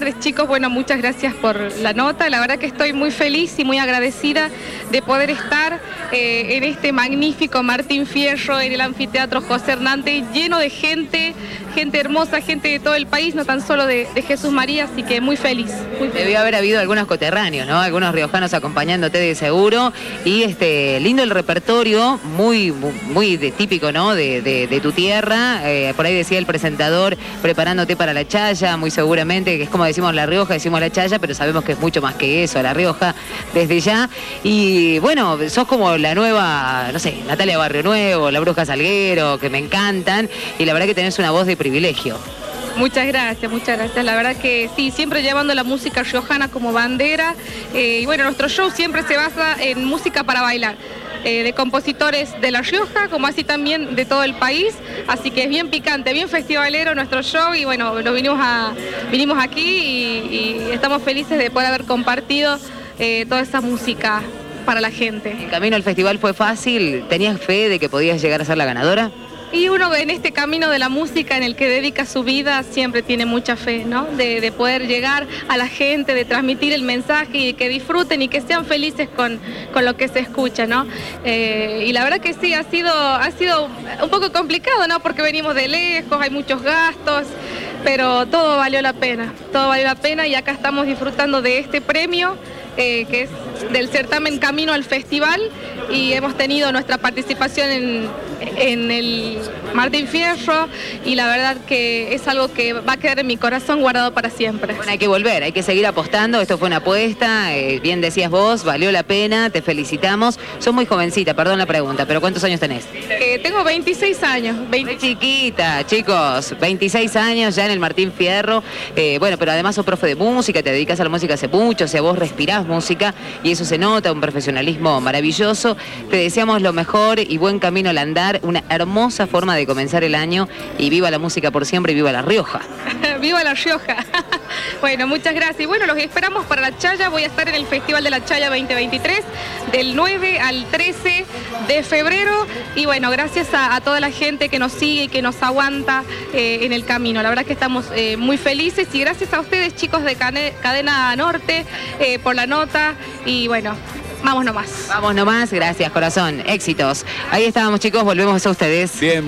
tardes, chicos. Bueno, muchas gracias por la nota. La verdad que estoy muy feliz y muy agradecida de poder estar en este magnífico Martín Fierro, en el anfiteatro José Hernández, lleno de gente hermosa, gente de todo el país, no tan solo de Jesús María, así que muy feliz. Debió haber habido algunos coterráneos, ¿no? Algunos riojanos acompañándote de seguro. Y lindo el repertorio, muy típico, ¿no? De tu tierra. Por ahí decía el presentador, preparándote para la chaya, muy seguramente, que es como decimos La Rioja, decimos la chaya, pero sabemos que es mucho más que eso, La Rioja, desde ya. Y bueno, sos como la nueva, no sé, Natalia Barrio Nuevo, La Bruja Salguero, que me encantan, y la verdad que tenés una voz de privilegio. Muchas gracias, muchas gracias. La verdad que sí, siempre llevando la música riojana como bandera. Y bueno, nuestro show siempre se basa en música para bailar. De compositores de La Rioja, como así también de todo el país, así que es bien picante, bien festivalero nuestro show y bueno, vinimos aquí y estamos felices de poder haber compartido toda esa música para la gente. ¿El camino al festival fue fácil? ¿Tenías fe de que podías llegar a ser la ganadora? Y uno en este camino de la música en el que dedica su vida siempre tiene mucha fe, ¿no? De poder llegar a la gente, de transmitir el mensaje y que disfruten y que sean felices con lo que se escucha, ¿no? Y la verdad que sí, ha sido un poco complicado, ¿no? Porque venimos de lejos, hay muchos gastos, pero todo valió la pena y acá estamos disfrutando de este premio. Que es del certamen Camino al Festival, y hemos tenido nuestra participación en el Martín Fierro, y la verdad que es algo que va a quedar en mi corazón guardado para siempre. Bueno, hay que volver, hay que seguir apostando, esto fue una apuesta, bien decías vos, valió la pena, te felicitamos. Sos muy jovencita, perdón la pregunta, pero ¿cuántos años tenés? Tengo 26 años. Muy chiquita, chicos, 26 años ya en el Martín Fierro, bueno, pero además sos profe de música, te dedicas a la música hace mucho, o sea, vos respirás música y eso se nota, un profesionalismo maravilloso. Te deseamos lo mejor y buen camino al andar, una hermosa forma de comenzar el año, y viva la música por siempre y viva La Rioja. ¡Viva La Rioja! Bueno, muchas gracias. Y bueno, los esperamos para la Chaya. Voy a estar en el Festival de la Chaya 2023 del 9 al 13 de febrero. Y bueno, gracias a toda la gente que nos sigue y que nos aguanta en el camino. La verdad que estamos muy felices, y gracias a ustedes, chicos de Cadena Norte, por la nota. Y bueno, vamos nomás. Vamos nomás, gracias, corazón. Éxitos. Ahí estábamos, chicos, volvemos a ustedes. Bien.